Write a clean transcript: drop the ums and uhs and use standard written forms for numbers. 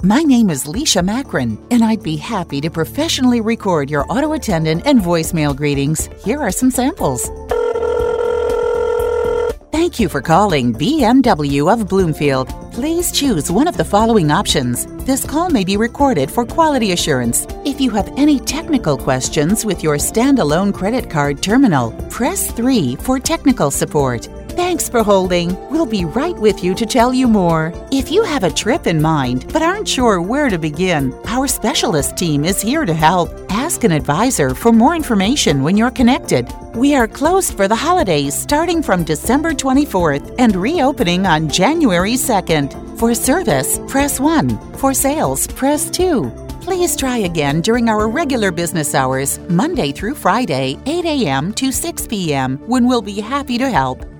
My name is Leisha Macron, and I'd be happy to professionally record your auto attendant and voicemail greetings. Here are some samples. Thank you for calling BMW of Bloomfield. Please choose one of the following options. This call may be recorded for quality assurance. If you have any technical questions with your standalone credit card terminal, press 3 for technical support. Thanks for holding. We'll be right with you to tell you more. If you have a trip in mind but aren't sure where to begin, our specialist team is here to help. Ask an advisor for more information when you're connected. We are closed for the holidays starting from December 24th and reopening on January 2nd. For service, press 1. For sales, press 2. Please try again during our regular business hours, Monday through Friday, 8 a.m. to 6 p.m., when we'll be happy to help.